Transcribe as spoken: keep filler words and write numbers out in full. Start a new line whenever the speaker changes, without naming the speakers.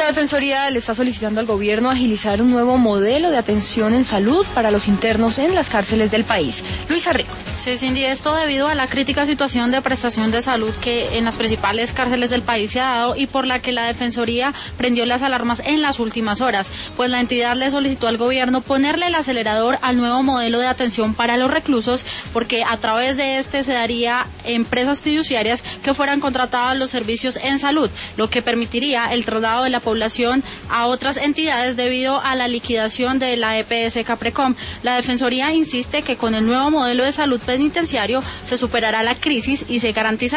Defensoría le está solicitando al gobierno agilizar un nuevo modelo de atención en salud para los internos en las cárceles del país. Luisa Rico.
Sí, Cindy, esto debido a la crítica situación de prestación de salud que en las principales cárceles del país se ha dado y por la que la Defensoría prendió las alarmas en las últimas horas, pues la entidad le solicitó al gobierno ponerle el acelerador al nuevo modelo de atención para los reclusos, porque a través de este se daría empresas fiduciarias que fueran contratadas los servicios en salud, lo que permitiría el traslado de la población a otras entidades debido a la liquidación de la E P S Caprecom. La Defensoría insiste que con el nuevo modelo de salud penitenciario se superará la crisis y se garantiza